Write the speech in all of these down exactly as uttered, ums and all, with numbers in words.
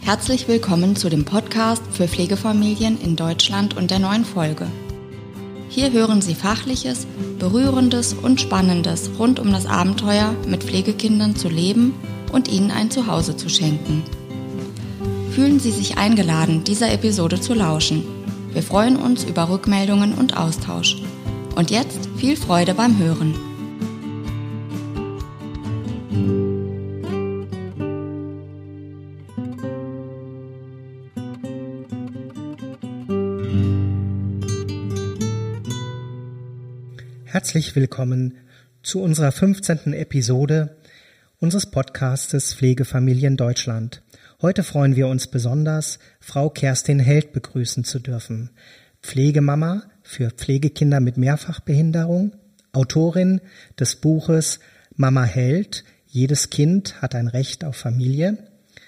Herzlich willkommen zu dem Podcast für Pflegefamilien in Deutschland und der neuen Folge. Hier hören Sie Fachliches, Berührendes und Spannendes rund um das Abenteuer, mit Pflegekindern zu leben und ihnen ein Zuhause zu schenken. Fühlen Sie sich eingeladen, dieser Episode zu lauschen. Wir freuen uns über Rückmeldungen und Austausch. Und jetzt viel Freude beim Hören. Herzlich willkommen zu unserer fünfzehnten Episode unseres Podcastes Pflegefamilien Deutschland. Heute freuen wir uns besonders, Frau Kerstin Held begrüßen zu dürfen. Pflegemama für Pflegekinder mit Mehrfachbehinderung, Autorin des Buches Mama Held, jedes Kind hat ein Recht auf Familie,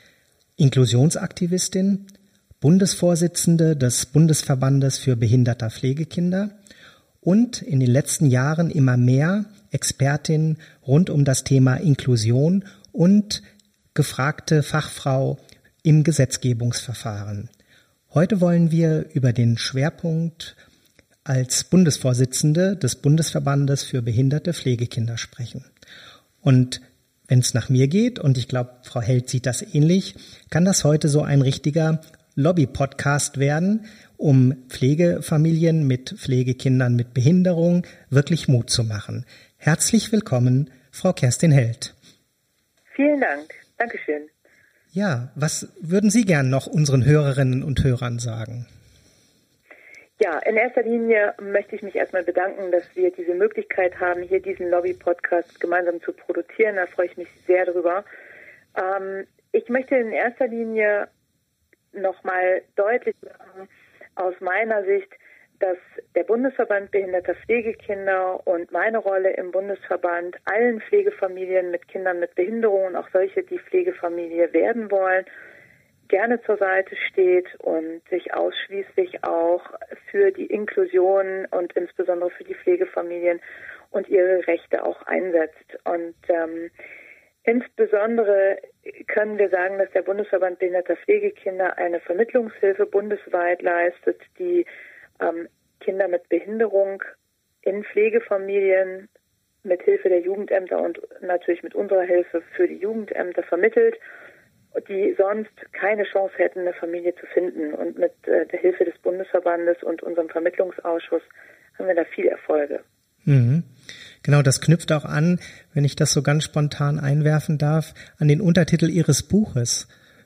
Inklusionsaktivistin, Bundesvorsitzende des Bundesverbandes für behinderter Pflegekinder und in den letzten Jahren immer mehr Expertin rund um das Thema Inklusion und gefragte Fachfrau im Gesetzgebungsverfahren. Heute wollen wir über den Schwerpunkt als Bundesvorsitzende des Bundesverbandes für behinderte Pflegekinder sprechen. Und wenn es nach mir geht, und ich glaube, Frau Held sieht das ähnlich, kann das heute so ein richtiger Lobby-Podcast werden, um Pflegefamilien mit Pflegekindern mit Behinderung wirklich Mut zu machen. Herzlich willkommen, Frau Kerstin Held. Vielen Dank. Dankeschön. Ja, was würden Sie gern noch unseren Hörerinnen und Hörern sagen? Ja, in erster Linie möchte ich mich erstmal bedanken, dass wir diese Möglichkeit haben, hier diesen Lobby-Podcast gemeinsam zu produzieren. Da freue ich mich sehr drüber. Ähm, ich möchte in erster Linie nochmal deutlich machen, aus meiner Sicht, dass der Bundesverband behinderter Pflegekinder und meine Rolle im Bundesverband allen Pflegefamilien mit Kindern mit Behinderungen, auch solche, die Pflegefamilie werden wollen, gerne zur Seite steht und sich ausschließlich auch für die Inklusion und insbesondere für die Pflegefamilien und ihre Rechte auch einsetzt. Und ähm, insbesondere können wir sagen, dass der Bundesverband behinderter Pflegekinder eine Vermittlungshilfe bundesweit leistet, die ähm, Kinder mit Behinderung in Pflegefamilien mit Hilfe der Jugendämter und natürlich mit unserer Hilfe für die Jugendämter vermittelt, die sonst keine Chance hätten, eine Familie zu finden. Und mit äh, der Hilfe des Bundesverbandes und unserem Vermittlungsausschuss haben wir da viel Erfolge. Mhm. Genau, das knüpft auch an, wenn ich das so ganz spontan einwerfen darf, an den Untertitel Ihres Buches.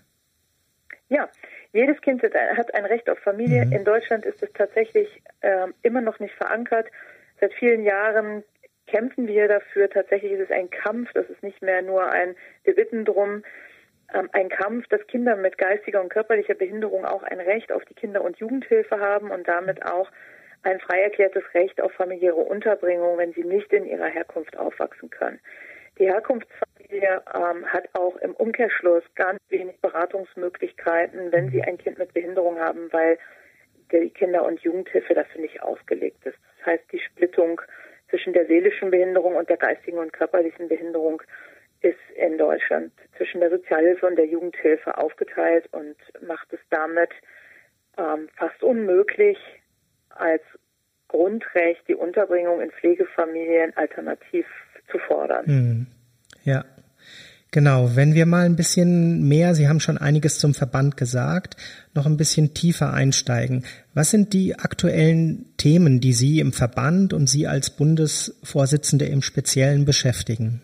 Ja, jedes Kind hat ein Recht auf Familie. Mhm. In Deutschland ist es tatsächlich äh, immer noch nicht verankert. Seit vielen Jahren kämpfen wir dafür. Tatsächlich ist es ein Kampf. Das ist nicht mehr nur ein, wir bitten drum, ähm, ein Kampf, dass Kinder mit geistiger und körperlicher Behinderung auch ein Recht auf die Kinder- und Jugendhilfe haben und damit auch ein frei erklärtes Recht auf familiäre Unterbringung, wenn sie nicht in ihrer Herkunft aufwachsen können. Die Herkunftsfamilie ähm, hat auch im Umkehrschluss ganz wenig Beratungsmöglichkeiten, wenn sie ein Kind mit Behinderung haben, weil die Kinder- und Jugendhilfe dafür nicht ausgelegt ist. Das heißt, die Splittung zwischen der seelischen Behinderung und der geistigen und körperlichen Behinderung ist in Deutschland zwischen der Sozialhilfe und der Jugendhilfe aufgeteilt und macht es damit ähm, fast unmöglich, als Grundrecht die Unterbringung in Pflegefamilien alternativ zu fordern. Hm. Ja, genau. Wenn wir mal ein bisschen mehr, Sie haben schon einiges zum Verband gesagt, noch ein bisschen tiefer einsteigen. Was sind die aktuellen Themen, die Sie im Verband und Sie als Bundesvorsitzende im Speziellen beschäftigen?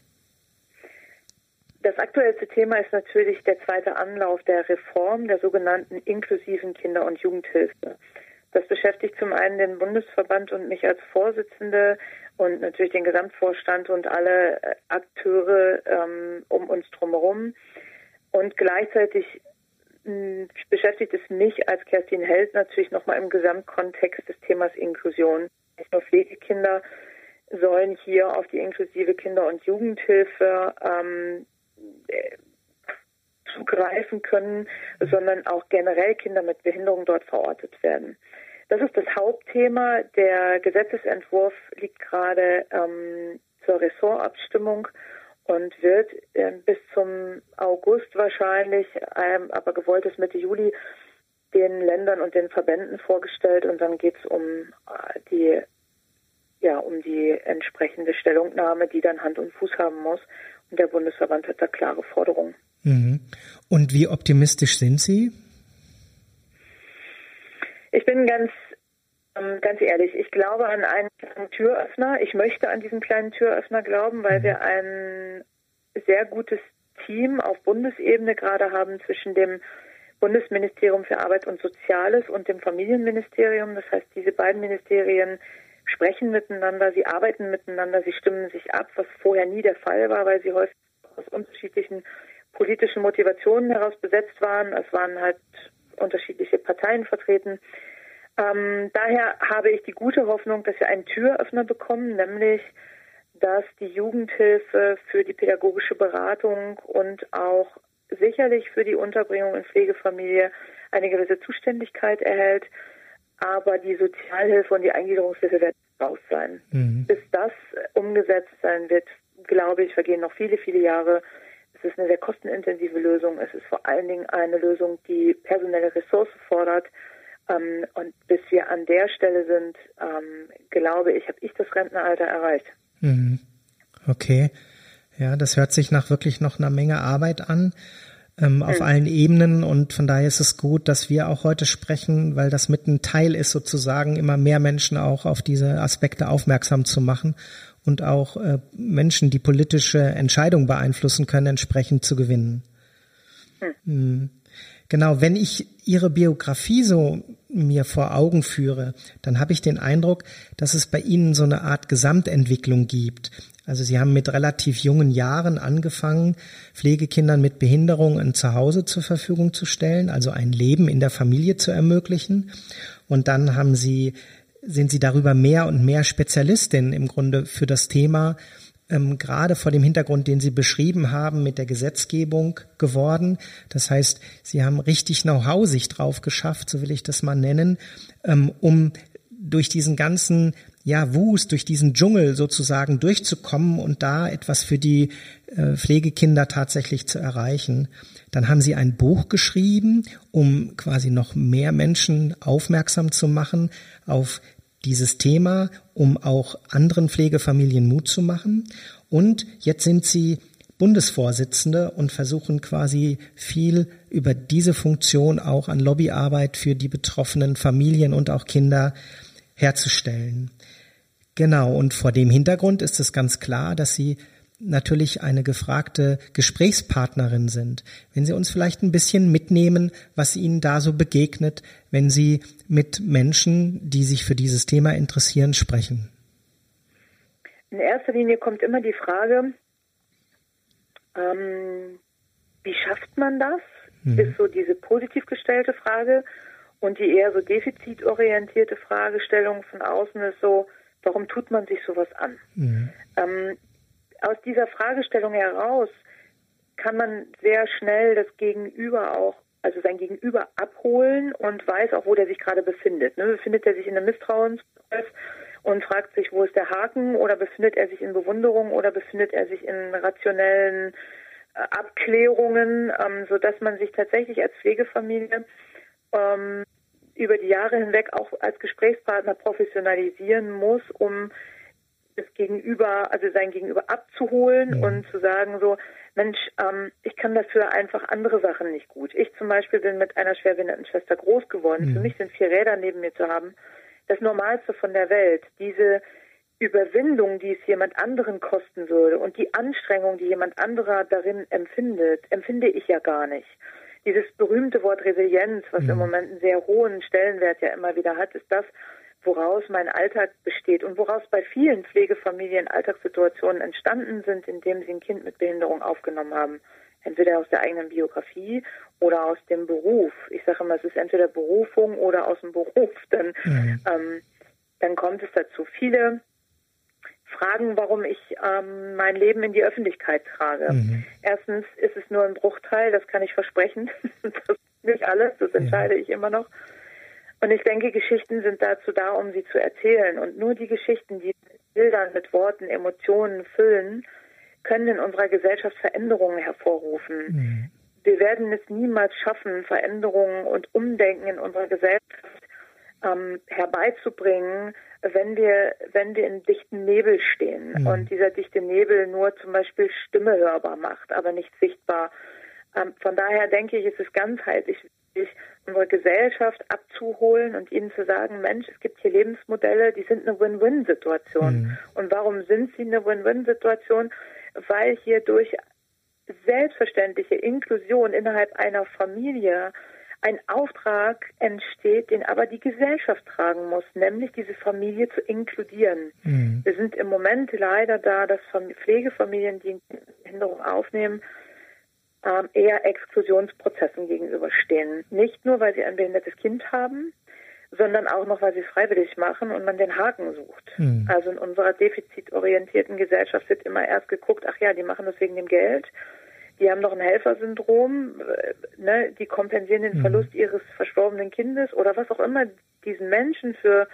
Das aktuellste Thema ist natürlich der zweite Anlauf der Reform der sogenannten inklusiven Kinder- und Jugendhilfe. Das beschäftigt zum einen den Bundesverband und mich als Vorsitzende und natürlich den Gesamtvorstand und alle Akteure ähm, um uns drumherum. Und gleichzeitig mh, beschäftigt es mich als Kerstin Held natürlich nochmal im Gesamtkontext des Themas Inklusion. Nicht nur Pflegekinder sollen hier auf die inklusive Kinder- und Jugendhilfe ähm, zugreifen können, sondern auch generell Kinder mit Behinderung dort verortet werden. Das ist das Hauptthema. Der Gesetzesentwurf liegt gerade ähm, zur Ressortabstimmung und wird äh, bis zum August wahrscheinlich, ähm, aber gewollt ist Mitte Juli, den Ländern und den Verbänden vorgestellt, und dann geht es um äh, die ja um die entsprechende Stellungnahme, die dann Hand und Fuß haben muss, und der Bundesverband hat da klare Forderungen. Mhm. Und wie optimistisch sind Sie? Ich bin ganz ähm, ganz ehrlich, ich glaube an einen kleinen Türöffner. Ich möchte an diesen kleinen Türöffner glauben, weil mhm. wir ein sehr gutes Team auf Bundesebene gerade haben zwischen dem Bundesministerium für Arbeit und Soziales und dem Familienministerium. Das heißt, diese beiden Ministerien sprechen miteinander, sie arbeiten miteinander, sie stimmen sich ab, was vorher nie der Fall war, weil sie häufig aus unterschiedlichen politischen Motivationen heraus besetzt waren. Es waren halt unterschiedliche Parteien vertreten. Ähm, daher habe ich die gute Hoffnung, dass wir einen Türöffner bekommen, nämlich dass die Jugendhilfe für die pädagogische Beratung und auch sicherlich für die Unterbringung in Pflegefamilie eine gewisse Zuständigkeit erhält, aber die Sozialhilfe und die Eingliederungshilfe werden raus sein. Mhm. Bis das umgesetzt sein wird, glaube ich, vergehen noch viele, viele Jahre. Es ist eine sehr kostenintensive Lösung. Es ist vor allen Dingen eine Lösung, die personelle Ressourcen fordert. Ähm, und bis wir an der Stelle sind, ähm, glaube ich, habe ich das Rentenalter erreicht. Mhm. Okay. Ja, das hört sich nach wirklich noch einer Menge Arbeit an, ähm, auf mhm. allen Ebenen, und von daher ist es gut, dass wir auch heute sprechen, weil das mit ein Teil ist, sozusagen immer mehr Menschen auch auf diese Aspekte aufmerksam zu machen und auch äh, Menschen, die politische Entscheidungen beeinflussen können, entsprechend zu gewinnen. Mhm. Mhm. Genau, wenn ich Ihre Biografie so mir vor Augen führe, dann habe ich den Eindruck, dass es bei Ihnen so eine Art Gesamtentwicklung gibt. Also Sie haben mit relativ jungen Jahren angefangen, Pflegekindern mit Behinderung ein Zuhause zur Verfügung zu stellen, also ein Leben in der Familie zu ermöglichen. Und dann haben Sie, sind Sie darüber mehr und mehr Spezialistin im Grunde für das Thema, ähm, gerade vor dem Hintergrund, den Sie beschrieben haben, mit der Gesetzgebung geworden. Das heißt, Sie haben richtig Know-how sich drauf geschafft, so will ich das mal nennen, ähm, um durch diesen ganzen ja, Wust, durch diesen Dschungel sozusagen durchzukommen und da etwas für die äh, Pflegekinder tatsächlich zu erreichen. Dann haben Sie ein Buch geschrieben, um quasi noch mehr Menschen aufmerksam zu machen auf dieses Thema, um auch anderen Pflegefamilien Mut zu machen. Und jetzt sind Sie Bundesvorsitzende und versuchen quasi viel über diese Funktion auch an Lobbyarbeit für die betroffenen Familien und auch Kinder herzustellen. Genau, und vor dem Hintergrund ist es ganz klar, dass Sie natürlich eine gefragte Gesprächspartnerin sind. Wenn Sie uns vielleicht ein bisschen mitnehmen, was Ihnen da so begegnet, wenn Sie mit Menschen, die sich für dieses Thema interessieren, sprechen. In erster Linie kommt immer die Frage, ähm, wie schafft man das? Mhm. Ist so diese positiv gestellte Frage, und die eher so defizitorientierte Fragestellung von außen ist so, warum tut man sich sowas an? Mhm. Ähm, aus dieser Fragestellung heraus kann man sehr schnell das Gegenüber auch, also sein Gegenüber abholen und weiß auch, wo der sich gerade befindet. Ne? Befindet er sich in einem Misstrauensprozess und fragt sich, wo ist der Haken, oder befindet er sich in Bewunderung, oder befindet er sich in rationellen äh, Abklärungen, ähm, sodass man sich tatsächlich als Pflegefamilie ähm, über die Jahre hinweg auch als Gesprächspartner professionalisieren muss, um das Gegenüber, also sein Gegenüber abzuholen mhm. und zu sagen so, Mensch, ähm, ich kann dafür einfach andere Sachen nicht gut. Ich zum Beispiel bin mit einer schwerbehinderten Schwester groß geworden. Mhm. Für mich sind vier Räder neben mir zu haben das Normalste von der Welt. Diese Überwindung, die es jemand anderen kosten würde, und die Anstrengung, die jemand anderer darin empfindet, empfinde ich ja gar nicht. Dieses berühmte Wort Resilienz, was mhm. im Moment einen sehr hohen Stellenwert ja immer wieder hat, ist das, woraus mein Alltag besteht und woraus bei vielen Pflegefamilien Alltagssituationen entstanden sind, indem sie ein Kind mit Behinderung aufgenommen haben. Entweder aus der eigenen Biografie oder aus dem Beruf. Ich sage immer, es ist entweder Berufung oder aus dem Beruf. Denn mhm. ähm, dann kommt es dazu. Viele fragen, warum ich ähm, mein Leben in die Öffentlichkeit trage. Mhm. Erstens ist es nur ein Bruchteil, das kann ich versprechen. Das ist nicht alles, das entscheide ja. ich immer noch. Und ich denke, Geschichten sind dazu da, um sie zu erzählen. Und nur die Geschichten, die mit Bildern, mit Worten, Emotionen füllen, können in unserer Gesellschaft Veränderungen hervorrufen. Mhm. Wir werden es niemals schaffen, Veränderungen und Umdenken in unserer Gesellschaft ähm, herbeizubringen, wenn wir, wenn wir in dichten Nebel stehen mhm. und dieser dichte Nebel nur zum Beispiel Stimme hörbar macht, aber nicht sichtbar. Ähm, von daher denke ich, ist es ganzheitlich wichtig, unsere Gesellschaft abzuholen und ihnen zu sagen, Mensch, es gibt hier Lebensmodelle, die sind eine Win-Win-Situation. Mhm. Und warum sind sie eine Win-Win-Situation? Weil hier durch selbstverständliche Inklusion innerhalb einer Familie ein Auftrag entsteht, den aber die Gesellschaft tragen muss, nämlich diese Familie zu inkludieren. Mhm. Wir sind im Moment leider da, dass Pflegefamilien, die Behinderung aufnehmen, eher Exklusionsprozessen gegenüberstehen. Nicht nur, weil sie ein behindertes Kind haben, sondern auch noch, weil sie es freiwillig machen und man den Haken sucht. Mhm. Also in unserer defizitorientierten Gesellschaft wird immer erst geguckt, ach ja, die machen das wegen dem Geld, die haben noch ein Helfersyndrom, ne, die kompensieren den Verlust mhm. ihres verstorbenen Kindes oder was auch immer diesen Menschen für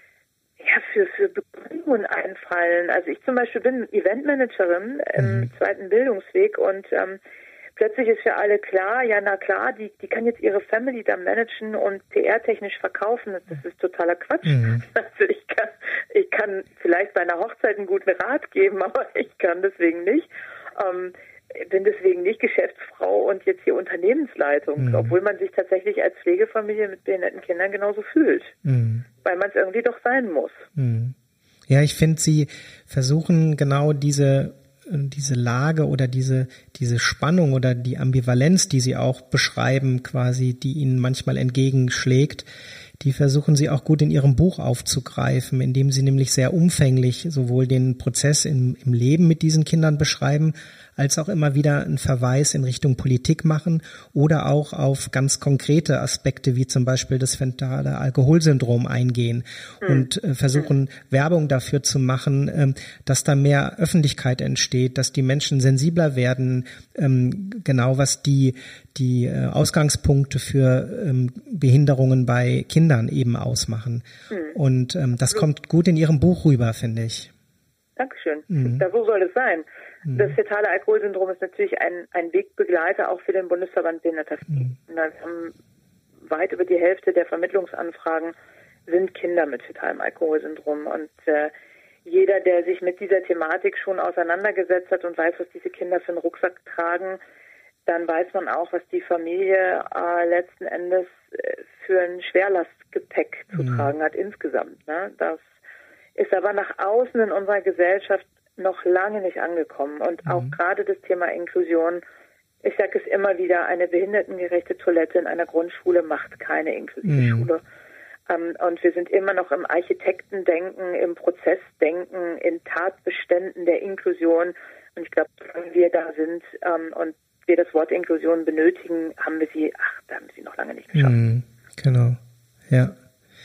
ja, für, für Begründungen einfallen. Also ich zum Beispiel bin Eventmanagerin im mhm. zweiten Bildungsweg und ähm, plötzlich ist für alle klar, ja na klar, die, die kann jetzt ihre Family da managen und P R-technisch verkaufen. Das ist totaler Quatsch. Mhm. Also ich kann, ich kann vielleicht bei einer Hochzeit einen guten Rat geben, aber ich kann deswegen nicht. Ähm, bin deswegen nicht Geschäftsfrau und jetzt hier Unternehmensleitung, mhm. obwohl man sich tatsächlich als Pflegefamilie mit behinderten Kindern genauso fühlt, mhm. weil man es irgendwie doch sein muss. Mhm. Ja, ich finde, Sie versuchen genau diese diese Lage oder diese diese Spannung oder die Ambivalenz, die Sie auch beschreiben, quasi, die Ihnen manchmal entgegenschlägt, die versuchen Sie auch gut in Ihrem Buch aufzugreifen, indem Sie nämlich sehr umfänglich sowohl den Prozess im, im Leben mit diesen Kindern beschreiben, als auch immer wieder einen Verweis in Richtung Politik machen oder auch auf ganz konkrete Aspekte wie zum Beispiel das fetale Alkoholsyndrom eingehen mhm. und äh, versuchen mhm. Werbung dafür zu machen, ähm, dass da mehr Öffentlichkeit entsteht, dass die Menschen sensibler werden, ähm, genau was die die äh, Ausgangspunkte für ähm, Behinderungen bei Kindern eben ausmachen. Mhm. Und ähm, das kommt gut in Ihrem Buch rüber, finde ich. Dankeschön. Mhm. Da so soll es sein. Mhm. Das fetale Alkoholsyndrom ist natürlich ein, ein Wegbegleiter auch für den Bundesverband Behinderter Pflege. Mhm. Wir haben weit über die Hälfte der Vermittlungsanfragen sind Kinder mit fetalem Alkoholsyndrom. Und äh, jeder, der sich mit dieser Thematik schon auseinandergesetzt hat und weiß, was diese Kinder für einen Rucksack tragen, dann weiß man auch, was die Familie äh, letzten Endes äh, für ein Schwerlastgepäck zu mhm. tragen hat insgesamt. Ne? Das ist aber nach außen in unserer Gesellschaft noch lange nicht angekommen. Und mhm. auch gerade das Thema Inklusion, ich sage es immer wieder, eine behindertengerechte Toilette in einer Grundschule macht keine inklusive mhm. Schule. Ähm, und wir sind immer noch im Architektendenken, im Prozessdenken, in Tatbeständen der Inklusion. Und ich glaube, wenn wir da sind ähm, und wir das Wort Inklusion benötigen, haben wir sie, ach, da haben wir sie noch lange nicht geschafft. Mhm. Genau, ja,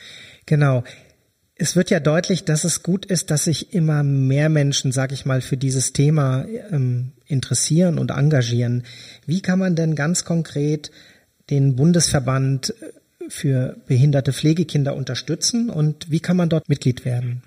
genau. Es wird ja deutlich, dass es gut ist, dass sich immer mehr Menschen, sag ich mal, für dieses Thema ähm, interessieren und engagieren. Wie kann man denn ganz konkret den Bundesverband für behinderte Pflegekinder unterstützen und wie kann man dort Mitglied werden?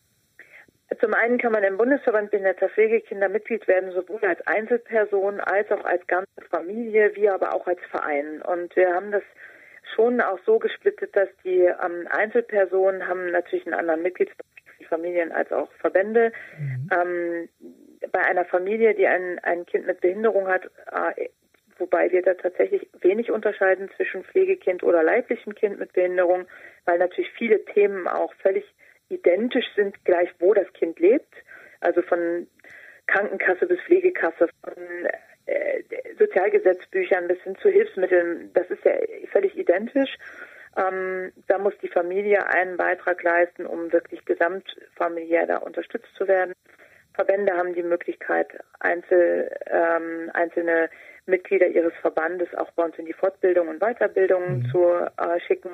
Zum einen kann man im Bundesverband Behinderter Pflegekinder Mitglied werden, sowohl als Einzelperson als auch als ganze Familie, wie aber auch als Verein. Und wir haben das schon auch so gesplittet, dass die ähm, Einzelpersonen haben natürlich einen anderen Mitgliedsbereich, die Familien als auch Verbände. Mhm. Ähm, bei einer Familie, die ein, ein Kind mit Behinderung hat, äh, wobei wir da tatsächlich wenig unterscheiden zwischen Pflegekind oder leiblichem Kind mit Behinderung, weil natürlich viele Themen auch völlig identisch sind, gleich wo das Kind lebt. Also von Krankenkasse bis Pflegekasse, von äh, Sozialgesetzbüchern bis hin zu Hilfsmitteln. Das ist ja völlig identisch. Ähm, da muss die Familie einen Beitrag leisten, um wirklich gesamtfamiliär da unterstützt zu werden. Verbände haben die Möglichkeit, einzel, ähm, einzelne Mitglieder ihres Verbandes auch bei uns in die Fortbildung und Weiterbildung mhm. zu äh, schicken.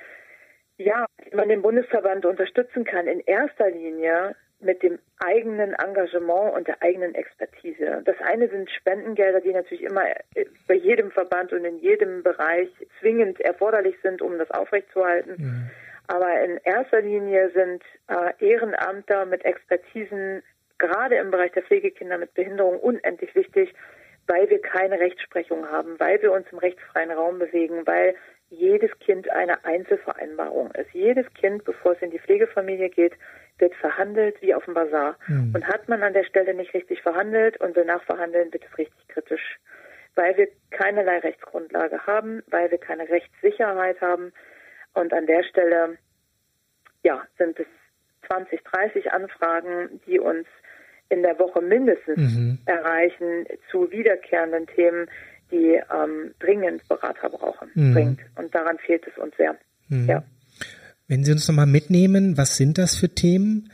Ja, wie man den Bundesverband unterstützen kann, in erster Linie mit dem eigenen Engagement und der eigenen Expertise. Das eine sind Spendengelder, die natürlich immer bei jedem Verband und in jedem Bereich zwingend erforderlich sind, um das aufrechtzuerhalten. Mhm. Aber in erster Linie sind äh, Ehrenamter mit Expertisen gerade im Bereich der Pflegekinder mit Behinderung unendlich wichtig, weil wir keine Rechtsprechung haben, weil wir uns im rechtsfreien Raum bewegen, weil jedes Kind eine Einzelvereinbarung ist. Jedes Kind, bevor es in die Pflegefamilie geht, wird verhandelt wie auf dem Basar. Mhm. Und hat man an der Stelle nicht richtig verhandelt und will nachverhandeln, wird es richtig kritisch. Weil wir keinerlei Rechtsgrundlage haben, weil wir keine Rechtssicherheit haben. Und an der Stelle, ja, sind es zwanzig, dreißig Anfragen, die uns in der Woche mindestens mhm. erreichen zu wiederkehrenden Themen, die ähm, dringend Berater brauchen, mhm. dringend. Und daran fehlt es uns sehr. Mhm. Ja. Wenn Sie uns nochmal mitnehmen, was sind das für Themen?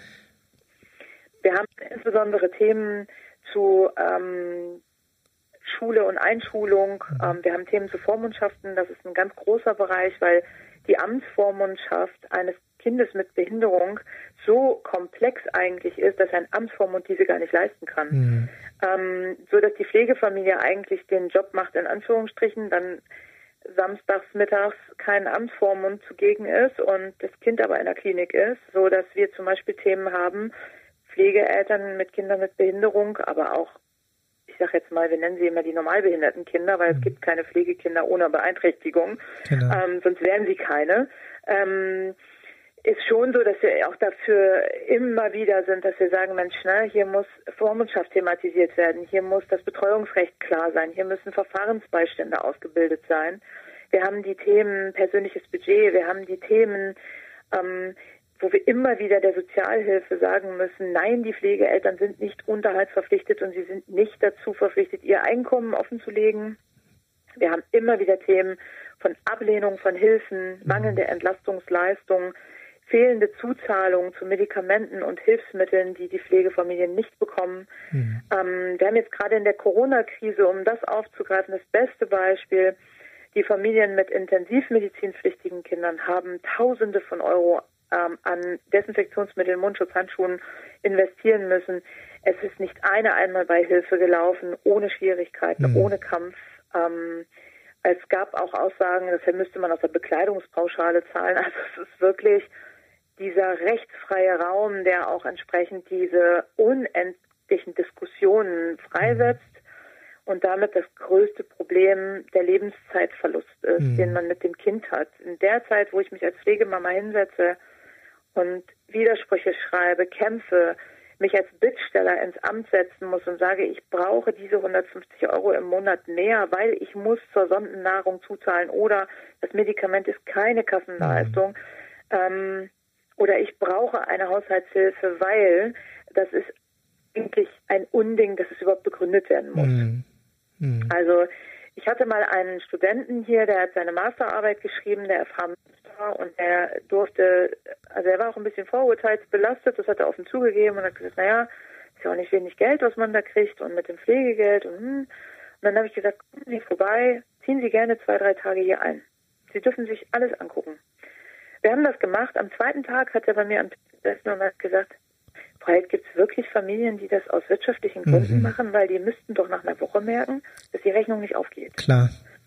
Wir haben insbesondere Themen zu ähm, Schule und Einschulung. Mhm. Ähm, wir haben Themen zu Vormundschaften. Das ist ein ganz großer Bereich, weil die Amtsvormundschaft eines Kindes mit Behinderung so komplex eigentlich ist, dass ein Amtsvormund diese gar nicht leisten kann. Mhm. Ähm, so dass die Pflegefamilie eigentlich den Job macht, in Anführungsstrichen, dann samstags mittags kein Amtsvormund zugegen ist und das Kind aber in der Klinik ist, so dass wir zum Beispiel Themen haben, Pflegeeltern mit Kindern mit Behinderung, aber auch, ich sage jetzt mal, wir nennen sie immer die normalbehinderten Kinder, weil mhm. es gibt keine Pflegekinder ohne Beeinträchtigung, genau. ähm, sonst wären sie keine. Ähm, ist schon so, dass wir auch dafür immer wieder sind, dass wir sagen, Mensch, ne, hier muss Vormundschaft thematisiert werden, hier muss das Betreuungsrecht klar sein, hier müssen Verfahrensbeistände ausgebildet sein. Wir haben die Themen persönliches Budget, wir haben die Themen, ähm, wo wir immer wieder der Sozialhilfe sagen müssen, nein, die Pflegeeltern sind nicht unterhaltsverpflichtet und sie sind nicht dazu verpflichtet, ihr Einkommen offenzulegen. Wir haben immer wieder Themen von Ablehnung von Hilfen, mangelnde Entlastungsleistungen, fehlende Zuzahlungen zu Medikamenten und Hilfsmitteln, die die Pflegefamilien nicht bekommen. Mhm. Ähm, wir haben jetzt gerade in der Corona-Krise, um das aufzugreifen, das beste Beispiel, die Familien mit intensivmedizinpflichtigen Kindern haben Tausende von Euro ähm, an Desinfektionsmitteln, Mundschutz, Handschuhen investieren müssen. Es ist nicht eine einmal bei Hilfe gelaufen, ohne Schwierigkeiten, mhm. ohne Kampf. Ähm, es gab auch Aussagen, das müsste man aus der Bekleidungspauschale zahlen. Also es ist wirklich dieser rechtsfreie Raum, der auch entsprechend diese unendlichen Diskussionen freisetzt und damit das größte Problem der Lebenszeitverlust ist, mhm. den man mit dem Kind hat. In der Zeit, wo ich mich als Pflegemama hinsetze und Widersprüche schreibe, kämpfe, mich als Bittsteller ins Amt setzen muss und sage, ich brauche diese hundertfünfzig Euro im Monat mehr, weil ich muss zur Sondennahrung zuzahlen oder das Medikament ist keine Kassenleistung. Mhm. Ähm, oder ich brauche eine Haushaltshilfe, weil das ist eigentlich ein Unding, dass es überhaupt begründet werden muss. Mhm. Mhm. Also ich hatte mal einen Studenten hier, der hat seine Masterarbeit geschrieben, der F H Münster, und der durfte, also er war auch ein bisschen vorurteilsbelastet, das hat er offen zugegeben und hat gesagt, naja, ist ja auch nicht wenig Geld, was man da kriegt und mit dem Pflegegeld und hm. Und dann habe ich gesagt, kommen Sie vorbei, ziehen Sie gerne zwei, drei Tage hier ein. Sie dürfen sich alles angucken. Wir haben das gemacht. Am zweiten Tag hat er bei mir am Tisch gesessen und hat gesagt, Frau Held, gibt es wirklich Familien, die das aus wirtschaftlichen Gründen mhm. machen, weil die müssten doch nach einer Woche merken, dass die Rechnung nicht aufgeht. Klar.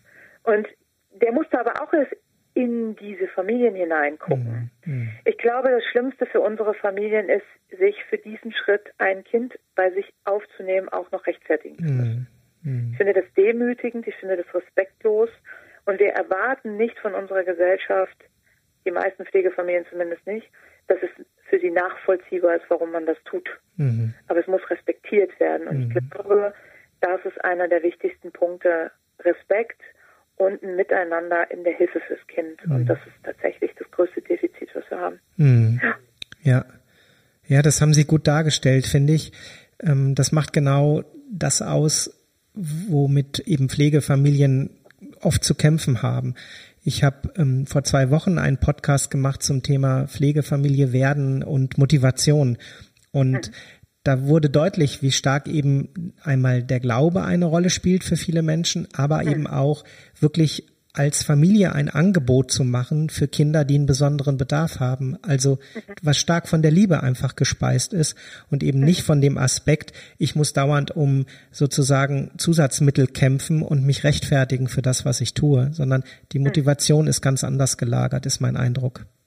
Und der musste aber auch erst in diese Familien hineingucken. Mhm. Ich glaube, das Schlimmste für unsere Familien ist, sich für diesen Schritt, ein Kind bei sich aufzunehmen, auch noch rechtfertigen zu müssen. Mhm. Ich finde das demütigend, ich finde das respektlos und wir erwarten nicht von unserer Gesellschaft, die meisten Pflegefamilien zumindest nicht, dass es für sie nachvollziehbar ist, warum man das tut. Mhm. Aber es muss respektiert werden. Und mhm. ich glaube, das ist einer der wichtigsten Punkte, Respekt und ein Miteinander in der Hilfe fürs Kind. Mhm. Und das ist tatsächlich das größte Defizit, was wir haben. Mhm. Ja. ja. Ja, das haben Sie gut dargestellt, finde ich. Das macht genau das aus, womit eben Pflegefamilien oft zu kämpfen haben. Ich habe ähm, vor zwei Wochen einen Podcast gemacht zum Thema Pflegefamilie werden und Motivation. Und mhm. da wurde deutlich, wie stark eben einmal der Glaube eine Rolle spielt für viele Menschen, aber mhm. eben auch wirklich als Familie ein Angebot zu machen für Kinder, die einen besonderen Bedarf haben. Also was stark von der Liebe einfach gespeist ist und eben nicht von dem Aspekt, ich muss dauernd um sozusagen Zusatzmittel kämpfen und mich rechtfertigen für das, was ich tue, sondern die Motivation ist ganz anders gelagert, ist mein Eindruck.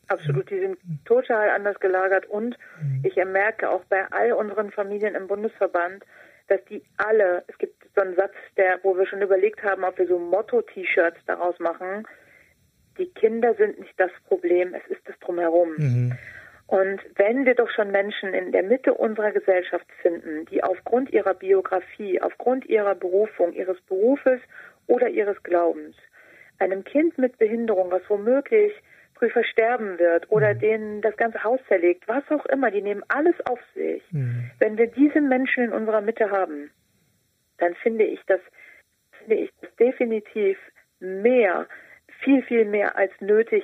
absolut. Die sind total anders gelagert und ich merke auch bei all unseren Familien im Bundesverband, dass die alle, es gibt so einen Satz, der, wo wir schon überlegt haben, ob wir so Motto-T-Shirts daraus machen, die Kinder sind nicht das Problem, es ist das Drumherum. Mhm. Und wenn wir doch schon Menschen in der Mitte unserer Gesellschaft finden, die aufgrund ihrer Biografie, aufgrund ihrer Berufung, ihres Berufes oder ihres Glaubens einem Kind mit Behinderung, was womöglich früh versterben wird oder denen das ganze Haus zerlegt, was auch immer, die nehmen alles auf sich. Mhm. Wenn wir diese Menschen in unserer Mitte haben, dann finde ich das, finde ich das definitiv mehr, viel, viel mehr als nötig,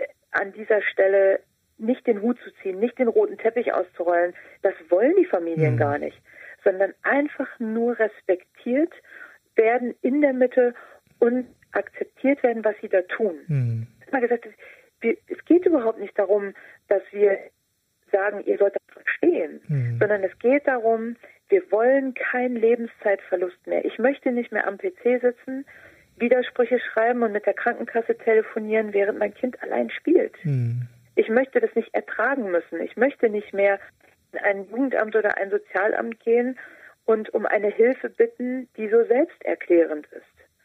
an dieser Stelle nicht den Hut zu ziehen, nicht den roten Teppich auszurollen. Das wollen die Familien mhm. gar nicht, sondern einfach nur respektiert werden in der Mitte und akzeptiert werden, was sie da tun. Mhm. Ich habe mal gesagt, wir, es geht überhaupt nicht darum, dass wir sagen, ihr sollt das verstehen, mhm. sondern es geht darum, wir wollen keinen Lebenszeitverlust mehr. Ich möchte nicht mehr am P C sitzen, Widersprüche schreiben und mit der Krankenkasse telefonieren, während mein Kind allein spielt. Mhm. Ich möchte das nicht ertragen müssen. Ich möchte nicht mehr in ein Jugendamt oder ein Sozialamt gehen und um eine Hilfe bitten, die so selbsterklärend ist.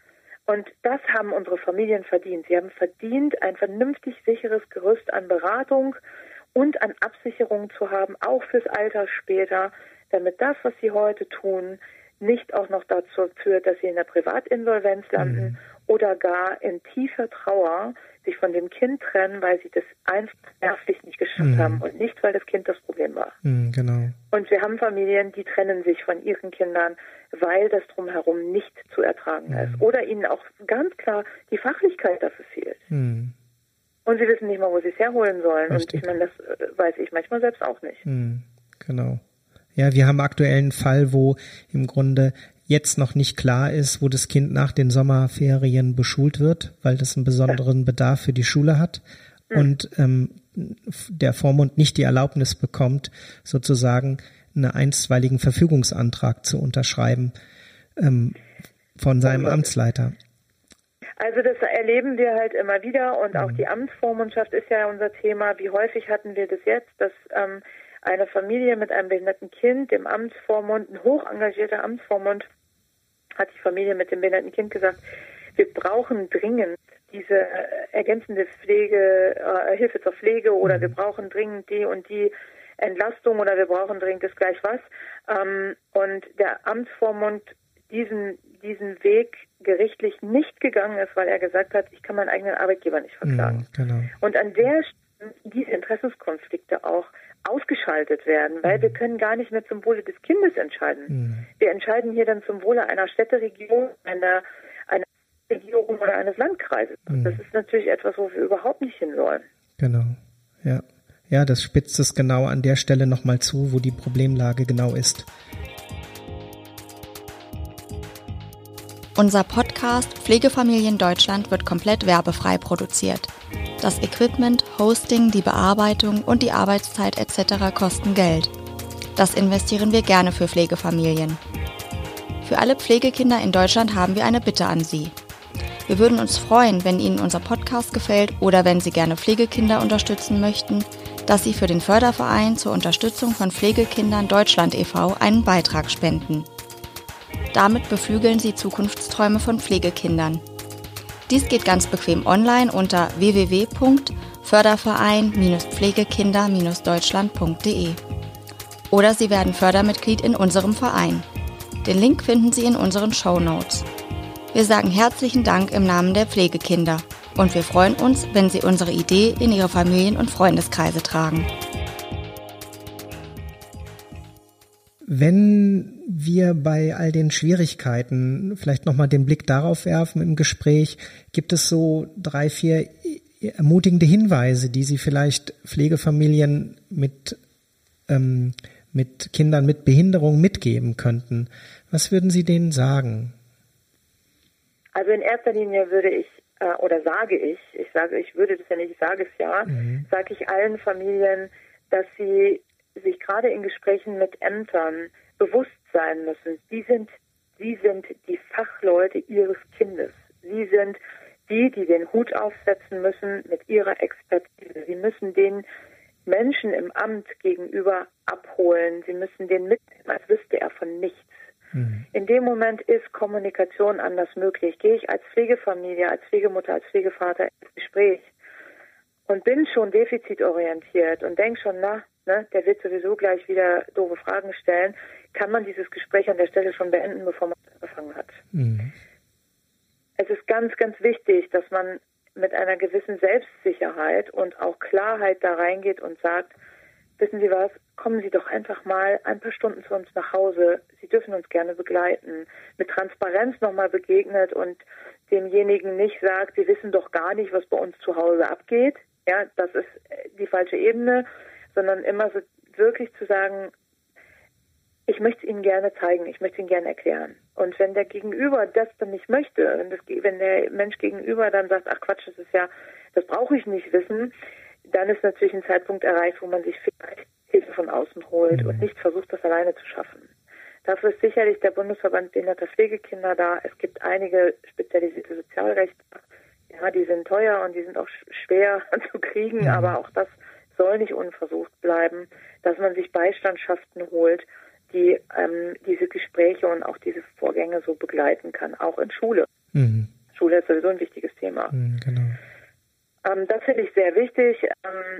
Und das haben unsere Familien verdient. Sie haben verdient, ein vernünftig sicheres Gerüst an Beratung und an Absicherung zu haben, auch fürs Alter später, damit das, was sie heute tun, nicht auch noch dazu führt, dass sie in der Privatinsolvenz landen mhm. oder gar in tiefer Trauer sich von dem Kind trennen, weil sie das einfach nervlich nicht geschafft mhm. haben und nicht, weil das Kind das Problem war. Mhm, genau. Und wir haben Familien, die trennen sich von ihren Kindern, weil das Drumherum nicht zu ertragen mhm. ist oder ihnen auch ganz klar die Fachlichkeit dafür fehlt. Mhm. Und sie wissen nicht mal, wo sie es herholen sollen. Richtig. Und ich meine, das weiß ich manchmal selbst auch nicht. Mhm, genau. Ja, wir haben aktuell einen Fall, wo im Grunde jetzt noch nicht klar ist, wo das Kind nach den Sommerferien beschult wird, weil das einen besonderen Bedarf für die Schule hat mhm. und ähm, der Vormund nicht die Erlaubnis bekommt, sozusagen einen einstweiligen Verfügungsantrag zu unterschreiben ähm, von seinem Amtsleiter. Also das erleben wir halt immer wieder und auch die Amtsvormundschaft ist ja unser Thema. Wie häufig hatten wir das jetzt, dass ähm, eine Familie mit einem behinderten Kind, dem Amtsvormund, ein hoch engagierter Amtsvormund, hat die Familie mit dem behinderten Kind gesagt, wir brauchen dringend diese ergänzende Pflege, äh, Hilfe zur Pflege oder wir brauchen dringend die und die Entlastung oder wir brauchen dringend das gleich was. Ähm, und der Amtsvormund diesen, diesen Weg gerichtlich nicht gegangen ist, weil er gesagt hat, ich kann meinen eigenen Arbeitgeber nicht verklagen. Mhm, genau. Und an der Stelle diese Interessenskonflikte auch ausgeschaltet werden, weil mhm. wir können gar nicht mehr zum Wohle des Kindes entscheiden. Mhm. Wir entscheiden hier dann zum Wohle einer Städteregion, einer, einer Regierung oder eines Landkreises. Mhm. Das ist natürlich etwas, wo wir überhaupt nicht hin wollen. Genau, ja. Ja, das spitzt es genau an der Stelle nochmal zu, wo die Problemlage genau ist. Unser Podcast Pflegefamilien Deutschland wird komplett werbefrei produziert. Das Equipment, Hosting, die Bearbeitung und die Arbeitszeit et cetera kosten Geld. Das investieren wir gerne für Pflegefamilien. Für alle Pflegekinder in Deutschland haben wir eine Bitte an Sie. Wir würden uns freuen, wenn Ihnen unser Podcast gefällt oder wenn Sie gerne Pflegekinder unterstützen möchten, dass Sie für den Förderverein zur Unterstützung von Pflegekindern Deutschland e V einen Beitrag spenden. Damit beflügeln Sie Zukunftsträume von Pflegekindern. Dies geht ganz bequem online unter w w w punkt förderverein pflegekinder deutschland punkt d e. Oder Sie werden Fördermitglied in unserem Verein. Den Link finden Sie in unseren Shownotes. Wir sagen herzlichen Dank im Namen der Pflegekinder und wir freuen uns, wenn Sie unsere Idee in Ihre Familien- und Freundeskreise tragen. Wenn wir bei all den Schwierigkeiten vielleicht nochmal den Blick darauf werfen im Gespräch, gibt es so drei, vier ermutigende Hinweise, die Sie vielleicht Pflegefamilien mit, ähm, mit Kindern mit Behinderung mitgeben könnten. Was würden Sie denen sagen? Also in erster Linie würde ich, äh, oder sage ich, ich sage, ich würde das ja nicht, ich sage es ja, mhm. sage ich allen Familien, dass sie sich gerade in Gesprächen mit Ämtern bewusst sein müssen. Sie sind, sie sind die Fachleute ihres Kindes. Sie sind die, die den Hut aufsetzen müssen mit ihrer Expertise. Sie müssen den Menschen im Amt gegenüber abholen. Sie müssen den mitnehmen, als wüsste er von nichts. Mhm. In dem Moment ist Kommunikation anders möglich. Gehe ich als Pflegefamilie, als Pflegemutter, als Pflegevater ins Gespräch und bin schon defizitorientiert und denke schon, na, ne, der wird sowieso gleich wieder doofe Fragen stellen, kann man dieses Gespräch an der Stelle schon beenden, bevor man angefangen hat. Mhm. Es ist ganz, ganz wichtig, dass man mit einer gewissen Selbstsicherheit und auch Klarheit da reingeht und sagt, wissen Sie was, kommen Sie doch einfach mal ein paar Stunden zu uns nach Hause. Sie dürfen uns gerne begleiten. Mit Transparenz nochmal begegnet und demjenigen nicht sagt, Sie wissen doch gar nicht, was bei uns zu Hause abgeht. Ja, das ist die falsche Ebene, sondern immer so wirklich zu sagen, ich möchte es Ihnen gerne zeigen, ich möchte es Ihnen gerne erklären. Und wenn der Gegenüber das dann nicht möchte, wenn, das, wenn der Mensch gegenüber dann sagt, ach Quatsch, das ist ja, das brauche ich nicht wissen, dann ist natürlich ein Zeitpunkt erreicht, wo man sich vielleicht Hilfe von außen holt mhm. und nicht versucht, das alleine zu schaffen. Dafür ist sicherlich der Bundesverband Behinderter Pflegekinder da. Es gibt einige spezialisierte Sozialrechte. Ja, die sind teuer und die sind auch schwer zu kriegen, mhm. aber auch das soll nicht unversucht bleiben, dass man sich Beistandschaften holt, die ähm, diese Gespräche und auch diese Vorgänge so begleiten kann, auch in Schule. Mhm. Schule ist sowieso ein wichtiges Thema. Mhm, genau. Ähm, das finde ich sehr wichtig. Ähm,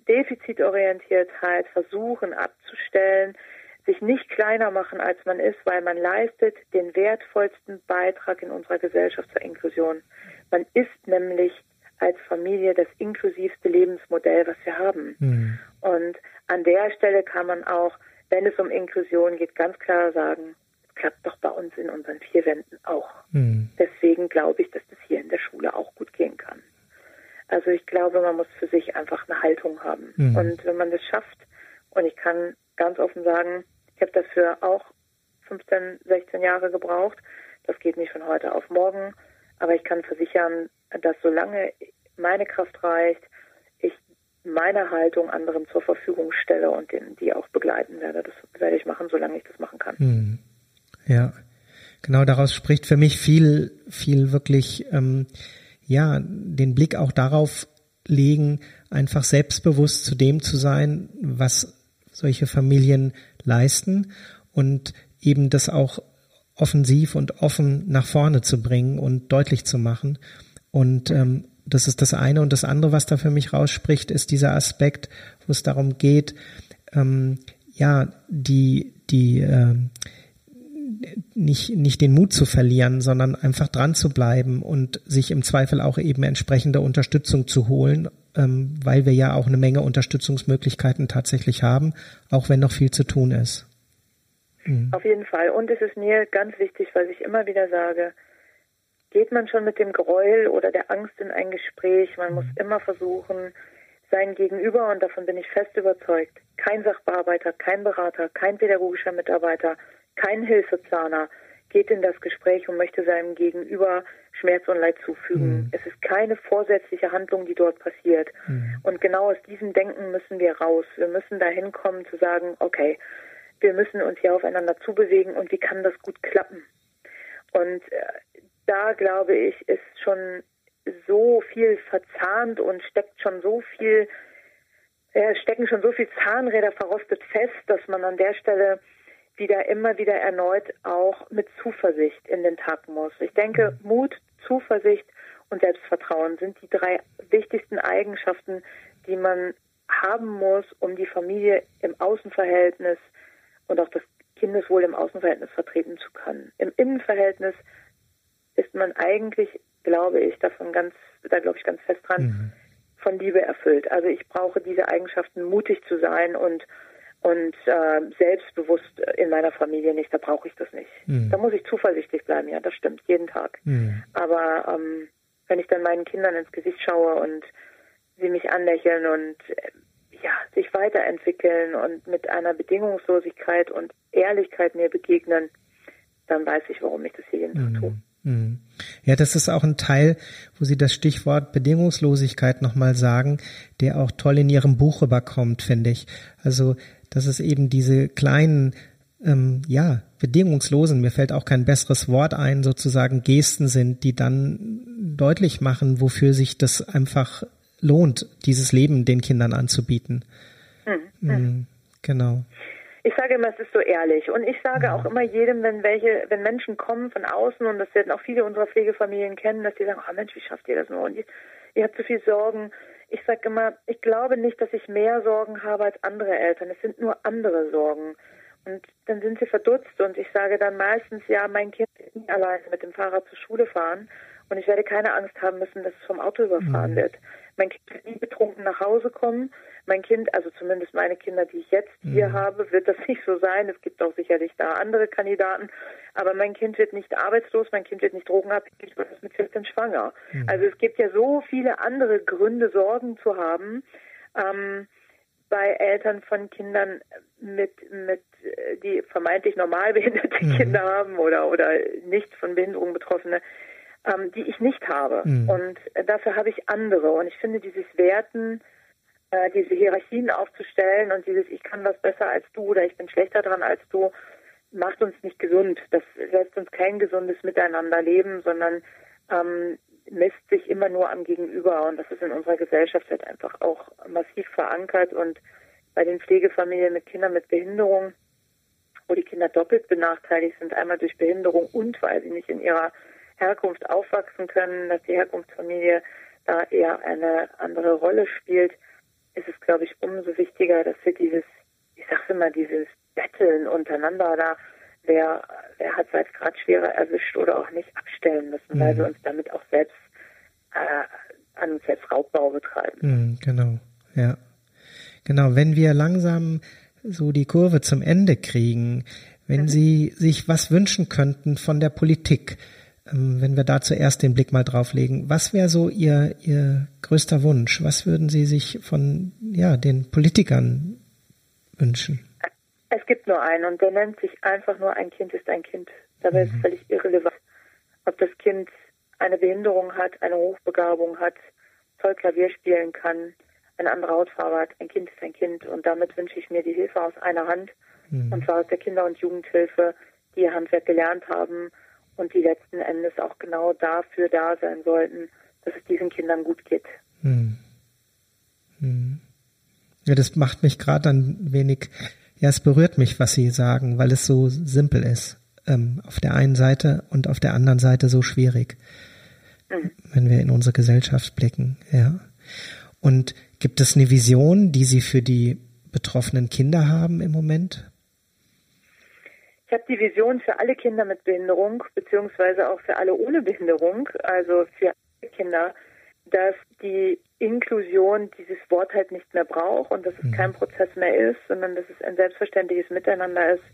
Defizitorientiertheit versuchen abzustellen, sich nicht kleiner machen, als man ist, weil man leistet den wertvollsten Beitrag in unserer Gesellschaft zur Inklusion. Man ist nämlich als Familie das inklusivste Lebensmodell, was wir haben. Mhm. Und an der Stelle kann man auch, wenn es um Inklusion geht, ganz klar sagen, es klappt doch bei uns in unseren vier Wänden auch. Mhm. Deswegen glaube ich, dass das hier in der Schule auch gut gehen kann. Also ich glaube, man muss für sich einfach eine Haltung haben. Mhm. Und wenn man das schafft, und ich kann ganz offen sagen, ich habe dafür auch fünfzehn, sechzehn Jahre gebraucht. Das geht nicht von heute auf morgen. Aber ich kann versichern, dass solange meine Kraft reicht, ich meine Haltung anderen zur Verfügung stelle und die auch begleiten werde. Das werde ich machen, solange ich das machen kann. Mhm. Ja, genau, daraus spricht für mich viel, viel wirklich, ähm, ja, den Blick auch darauf legen, einfach selbstbewusst zu dem zu sein, was solche Familien leisten und eben das auch offensiv und offen nach vorne zu bringen und deutlich zu machen. Und ähm, das ist das eine. Und das andere, was da für mich rausspricht, ist dieser Aspekt, wo es darum geht, ähm, ja, die, die, äh, nicht, nicht den Mut zu verlieren, sondern einfach dran zu bleiben und sich im Zweifel auch eben entsprechende Unterstützung zu holen, ähm, weil wir ja auch eine Menge Unterstützungsmöglichkeiten tatsächlich haben, auch wenn noch viel zu tun ist. Mhm. Auf jeden Fall. Und es ist mir ganz wichtig, weil ich immer wieder sage, geht man schon mit dem Gräuel oder der Angst in ein Gespräch, man mhm. muss immer versuchen, sein Gegenüber, und davon bin ich fest überzeugt, kein Sachbearbeiter, kein Berater, kein pädagogischer Mitarbeiter, kein Hilfeplaner geht in das Gespräch und möchte seinem Gegenüber Schmerz und Leid zufügen. Mhm. Es ist keine vorsätzliche Handlung, die dort passiert. Mhm. Und genau aus diesem Denken müssen wir raus. Wir müssen dahin kommen zu sagen, okay, wir müssen uns hier aufeinander zubewegen und wie kann das gut klappen? Und äh, da, glaube ich, ist schon so viel verzahnt und steckt schon so viel, äh, stecken schon so viel Zahnräder verrostet fest, dass man an der Stelle wieder immer wieder erneut auch mit Zuversicht in den Tag muss. Ich denke, Mut, Zuversicht und Selbstvertrauen sind die drei wichtigsten Eigenschaften, die man haben muss, um die Familie im Außenverhältnis und auch das Kindeswohl im Außenverhältnis vertreten zu können. Im Innenverhältnis ist man eigentlich, glaube ich, davon ganz, da glaube ich ganz fest dran, mhm. von Liebe erfüllt. Also ich brauche diese Eigenschaften, mutig zu sein und und äh, selbstbewusst in meiner Familie nicht, da brauche ich das nicht. Mhm. Da muss ich zuversichtlich bleiben, ja, das stimmt, jeden Tag. Mhm. Aber ähm, wenn ich dann meinen Kindern ins Gesicht schaue und sie mich anlächeln und äh, ja, sich weiterentwickeln und mit einer Bedingungslosigkeit und Ehrlichkeit mir begegnen, dann weiß ich, warum ich das hier jeden mhm. Tag tue. Ja, das ist auch ein Teil, wo Sie das Stichwort Bedingungslosigkeit nochmal sagen, der auch toll in Ihrem Buch rüberkommt, finde ich. Also, dass es eben diese kleinen, ähm, ja, bedingungslosen, mir fällt auch kein besseres Wort ein, sozusagen Gesten sind, die dann deutlich machen, wofür sich das einfach lohnt, dieses Leben den Kindern anzubieten. Mhm. Mhm, genau. Ich sage immer, es ist so ehrlich. Und ich sage ja. auch immer jedem, wenn welche, wenn Menschen kommen von außen, und das werden auch viele unserer Pflegefamilien kennen, dass die sagen, oh Mensch, wie schafft ihr das nur? Und ihr, ihr habt so viel Sorgen. Ich sage immer, ich glaube nicht, dass ich mehr Sorgen habe als andere Eltern. Es sind nur andere Sorgen. Und dann sind sie verdutzt und ich sage dann meistens, ja, mein Kind wird nie alleine mit dem Fahrrad zur Schule fahren und ich werde keine Angst haben müssen, dass es vom Auto überfahren mhm. wird. Mein Kind wird nie betrunken nach Hause kommen. Mein Kind, also zumindest meine Kinder, die ich jetzt mhm. hier habe, wird das nicht so sein. Es gibt auch sicherlich da andere Kandidaten. Aber mein Kind wird nicht arbeitslos, mein Kind wird nicht drogenabhängig, wird mit vierzehn schwanger. Mhm. Also es gibt ja so viele andere Gründe, Sorgen zu haben, ähm, bei Eltern von Kindern mit, mit, die vermeintlich normal behinderte mhm. Kinder haben oder, oder nicht von Behinderung Betroffene, ähm, die ich nicht habe. Mhm. Und dafür habe ich andere. Und ich finde, dieses Werten, äh, diese Hierarchien aufzustellen und dieses, ich kann was besser als du oder ich bin schlechter dran als du, macht uns nicht gesund. Das lässt uns kein gesundes Miteinander leben, sondern ähm, misst sich immer nur am Gegenüber. Und das ist in unserer Gesellschaft halt einfach auch massiv verankert. Und bei den Pflegefamilien mit Kindern mit Behinderung, wo die Kinder doppelt benachteiligt sind, einmal durch Behinderung und weil sie nicht in ihrer Herkunft aufwachsen können, dass die Herkunftsfamilie da eher eine andere Rolle spielt, ist es, glaube ich, umso wichtiger, dass wir dieses, ich sage immer, dieses Betteln untereinander da, wer, wer hat es gerade schwerer erwischt oder auch nicht, abstellen müssen, mhm. weil wir uns damit auch selbst äh, an uns selbst Raubbau betreiben. Mhm, genau, ja. Genau, wenn wir langsam so die Kurve zum Ende kriegen, wenn mhm. Sie sich was wünschen könnten von der Politik, ähm, wenn wir da zuerst den Blick mal drauf legen, was wäre so Ihr, Ihr größter Wunsch? Was würden Sie sich von ja, den Politikern wünschen? Es gibt nur einen und der nennt sich einfach nur, ein Kind ist ein Kind. Dabei mhm. ist es völlig irrelevant, ob das Kind eine Behinderung hat, eine Hochbegabung hat, toll Klavier spielen kann, eine andere Hautfarbe hat. Ein Kind ist ein Kind und damit wünsche ich mir die Hilfe aus einer Hand, mhm. und zwar aus der Kinder- und Jugendhilfe, die ihr Handwerk gelernt haben und die letzten Endes auch genau dafür da sein sollten, dass es diesen Kindern gut geht. Mhm. Mhm. Ja, das macht mich gerade ein wenig, ja, es berührt mich, was Sie sagen, weil es so simpel ist. Ähm, auf der einen Seite und auf der anderen Seite so schwierig, mhm. wenn wir in unsere Gesellschaft blicken, ja. Und gibt es eine Vision, die Sie für die betroffenen Kinder haben im Moment? Ich habe die Vision für alle Kinder mit Behinderung, beziehungsweise auch für alle ohne Behinderung, also für alle Kinder, dass die Inklusion dieses Wort halt nicht mehr braucht und dass es mhm. kein Prozess mehr ist, sondern dass es ein selbstverständliches Miteinander ist.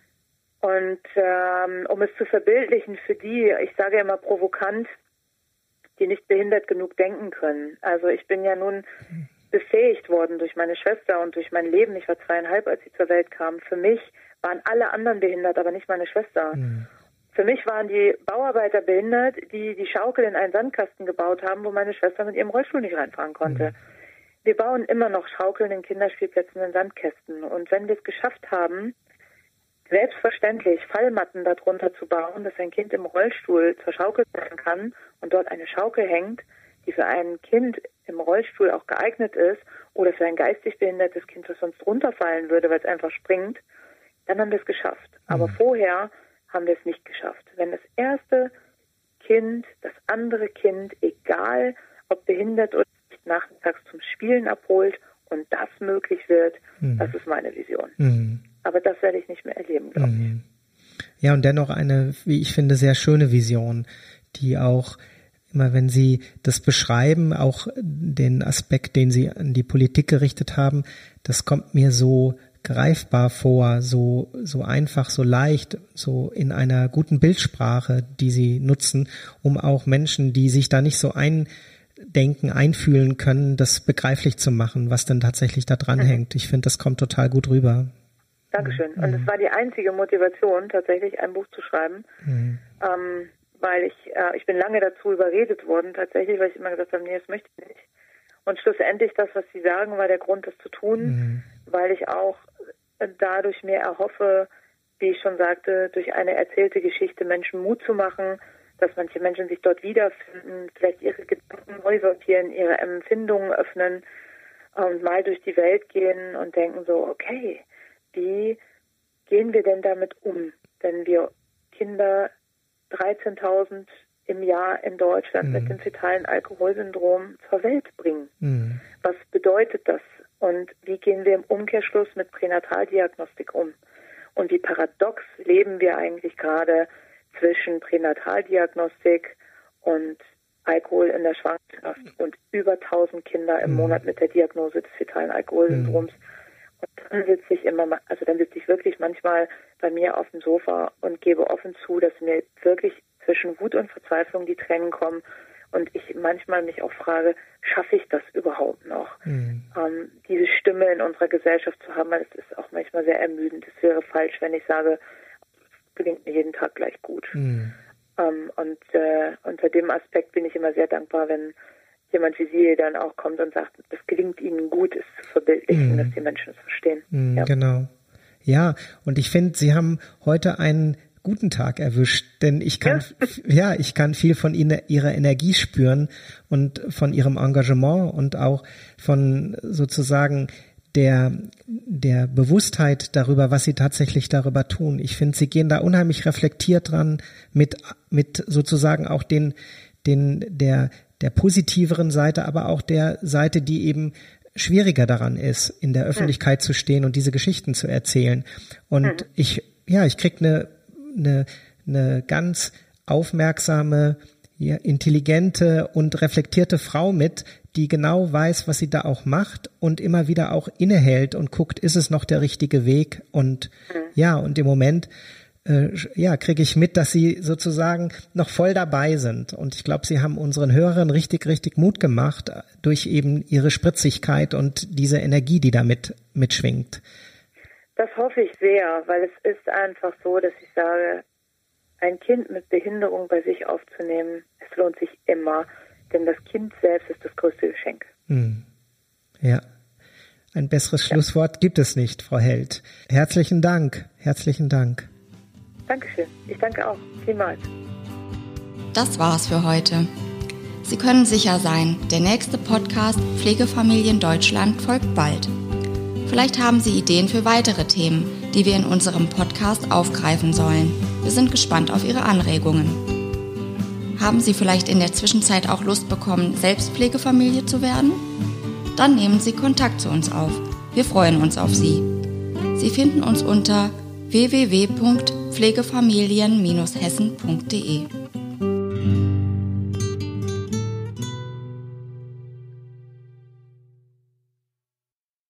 Und ähm, um es zu verbildlichen für die, ich sage ja immer provokant, die nicht behindert genug denken können. Also ich bin ja nun befähigt worden durch meine Schwester und durch mein Leben. Ich war zweieinhalb, als sie zur Welt kam. Für mich waren alle anderen behindert, aber nicht meine Schwester. Mhm. Für mich waren die Bauarbeiter behindert, die die Schaukel in einen Sandkasten gebaut haben, wo meine Schwester mit ihrem Rollstuhl nicht reinfahren konnte. Mhm. Wir bauen immer noch Schaukeln in Kinderspielplätzen in Sandkästen. Und wenn wir es geschafft haben, selbstverständlich Fallmatten darunter zu bauen, dass ein Kind im Rollstuhl zur Schaukel setzen kann und dort eine Schaukel hängt, die für ein Kind im Rollstuhl auch geeignet ist oder für ein geistig behindertes Kind, das sonst runterfallen würde, weil es einfach springt, dann haben wir es geschafft. Mhm. Aber vorher haben wir es nicht geschafft. Wenn das erste Kind, das andere Kind, egal ob behindert oder nicht, nachmittags zum Spielen abholt und das möglich wird, mhm. das ist meine Vision. Mhm. Aber das werde ich nicht mehr erleben, glaube mhm. ich. Ja, und dennoch eine, wie ich finde, sehr schöne Vision, die auch immer, wenn Sie das beschreiben, auch den Aspekt, den Sie an die Politik gerichtet haben, das kommt mir so greifbar vor, so, so einfach, so leicht, so in einer guten Bildsprache, die Sie nutzen, um auch Menschen, die sich da nicht so eindenken, einfühlen können, das begreiflich zu machen, was denn tatsächlich da dran mhm. hängt. Ich finde, das kommt total gut rüber. Dankeschön. Und es war die einzige Motivation, tatsächlich ein Buch zu schreiben, mhm. ähm, weil ich, äh, ich bin lange dazu überredet worden, tatsächlich, weil ich immer gesagt habe, nee, das möchte ich nicht. Und schlussendlich das, was Sie sagen, war der Grund, das zu tun, mhm. weil ich auch dadurch mehr erhoffe, wie ich schon sagte, durch eine erzählte Geschichte Menschen Mut zu machen, dass manche Menschen sich dort wiederfinden, vielleicht ihre Gedanken neu sortieren, ihre Empfindungen öffnen und mal durch die Welt gehen und denken so, okay, wie gehen wir denn damit um, wenn wir Kinder dreizehntausend im Jahr in Deutschland mhm. mit dem fetalen Alkoholsyndrom zur Welt bringen? Mhm. Was bedeutet das? Und wie gehen wir im Umkehrschluss mit Pränataldiagnostik um? Und wie paradox leben wir eigentlich gerade zwischen Pränataldiagnostik und Alkohol in der Schwangerschaft und über tausend Kinder im mhm. Monat mit der Diagnose des fetalen Alkoholsyndroms. Mhm. Und dann sitze ich immer, also dann sitze ich wirklich manchmal bei mir auf dem Sofa und gebe offen zu, dass mir wirklich zwischen Wut und Verzweiflung die Tränen kommen und ich manchmal mich auch frage, schaffe ich das überhaupt noch? Mhm. Ähm, diese Stimme in unserer Gesellschaft zu haben, das ist auch manchmal sehr ermüdend. Es wäre falsch, wenn ich sage, es gelingt mir jeden Tag gleich gut. Mhm. Ähm, und äh, unter dem Aspekt bin ich immer sehr dankbar, wenn jemand wie Sie dann auch kommt und sagt, es gelingt Ihnen gut, es zu verbildlichen, mm. dass die Menschen es verstehen. Mm, ja. Genau. Ja, und ich finde, Sie haben heute einen guten Tag erwischt, denn ich kann, ja, ja ich kann viel von Ihnen, Ihrer Energie spüren und von Ihrem Engagement und auch von sozusagen der, der Bewusstheit darüber, was Sie tatsächlich darüber tun. Ich finde, Sie gehen da unheimlich reflektiert dran mit, mit sozusagen auch den, den, der, der positiveren Seite, aber auch der Seite, die eben schwieriger daran ist, in der Öffentlichkeit mhm. zu stehen und diese Geschichten zu erzählen. Und mhm. ich, ja, ich krieg eine, eine, eine ganz aufmerksame, ja, intelligente und reflektierte Frau mit, die genau weiß, was sie da auch macht und immer wieder auch innehält und guckt, ist es noch der richtige Weg? Und mhm. ja, und im Moment Äh, ja, kriege ich mit, dass Sie sozusagen noch voll dabei sind. Und ich glaube, Sie haben unseren Hörern richtig, richtig Mut gemacht durch eben Ihre Spritzigkeit und diese Energie, die damit mitschwingt. Das hoffe ich sehr, weil es ist einfach so, dass ich sage, ein Kind mit Behinderung bei sich aufzunehmen, es lohnt sich immer, denn das Kind selbst ist das größte Geschenk. Hm. Ja, ein besseres ja. Schlusswort gibt es nicht, Frau Held. Herzlichen Dank, herzlichen Dank. Dankeschön. Ich danke auch. Vielmals. Das war's für heute. Sie können sicher sein, der nächste Podcast Pflegefamilien Deutschland folgt bald. Vielleicht haben Sie Ideen für weitere Themen, die wir in unserem Podcast aufgreifen sollen. Wir sind gespannt auf Ihre Anregungen. Haben Sie vielleicht in der Zwischenzeit auch Lust bekommen, selbst Pflegefamilie zu werden? Dann nehmen Sie Kontakt zu uns auf. Wir freuen uns auf Sie. Sie finden uns unter w w w punkt pflegefamilien Bindestrich hessen punkt de.